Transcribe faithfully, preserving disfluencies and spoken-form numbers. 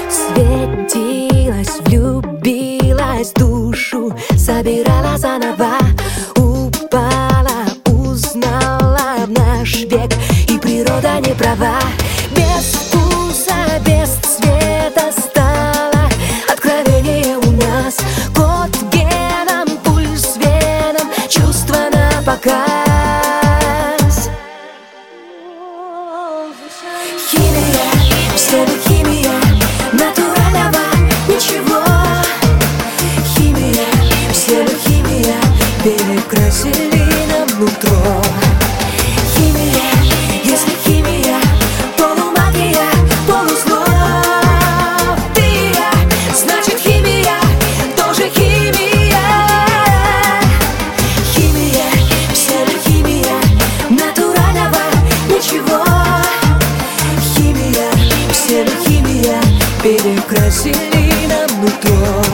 Светилась, влюбилась в душу, собирала заново, упала, узнала в наш век, и природа не права. Без вкуса, без цвета стало откровение у нас. Код геном, пульс веном, чувства на показ. Химия, все химия, натурального ничего. Химия, все химия, перекрасили нам нутро. Химия, если химия, полумагия, полузло. Ты, значит химия, тоже химия. Химия, все химия, натурального ничего. Химия, все химия, перекрасили нам нутро.